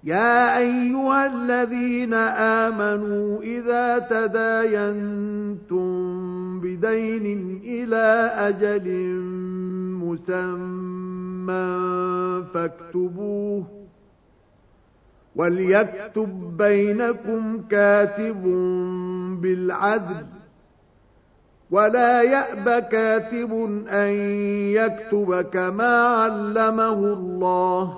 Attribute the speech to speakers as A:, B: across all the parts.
A: يا أيها الذين آمنوا إذا تداينتم بدين إلى أجل مسمى فاكتبوه، وليكتب بينكم كاتب بالعدل، ولا يأب كاتب أن يكتب كما علمه الله،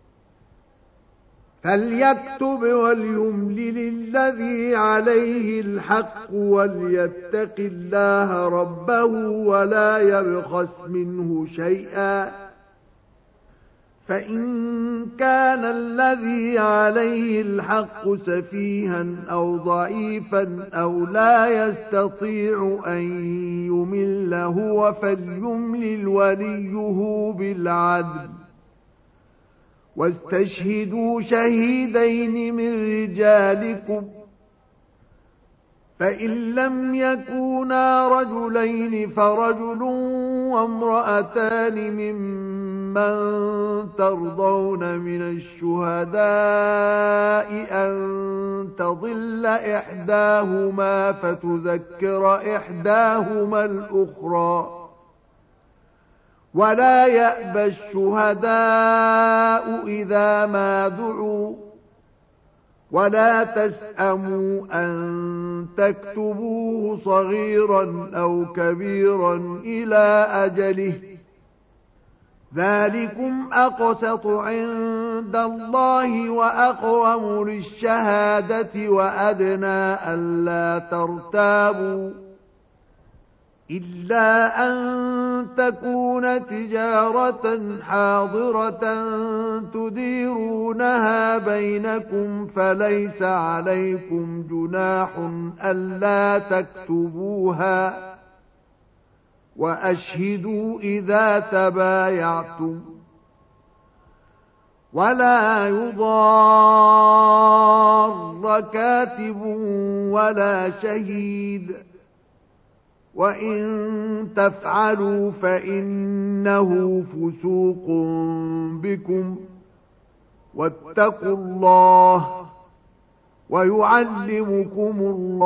A: فليكتب وليملل الذي عليه الحق وليتق الله ربه ولا يبخس منه شيئا، فإن كان الذي عليه الحق سفيها أو ضعيفا أو لا يستطيع أن يمل هو فليملل وليه بالعدل، واستشهدوا شهيدين من رجالكم، فإن لم يكونا رجلين فرجل وامرأتان ممن ترضون من الشهداء أن تضل إحداهما فتذكر إحداهما الأخرى، ولا يأبى الشهداء إذا ما دعوا، ولا تسأموا أن تكتبوه صغيرا أو كبيرا إلى أجله، ذلكم أقسط عند الله وأقوم للشهادة وأدنى ألا ترتابوا، إلا أن تكون تجارة حاضرة تديرونها بينكم فليس عليكم جناح ألا تكتبوها، وأشهدوا إذا تبايعتم، ولا يضار كاتب ولا شهيد، وإن تفعلوا فإنه فسوق بكم، واتقوا الله ويعلمكم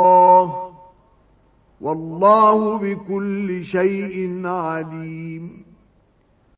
A: الله، والله بكل شيء عليم.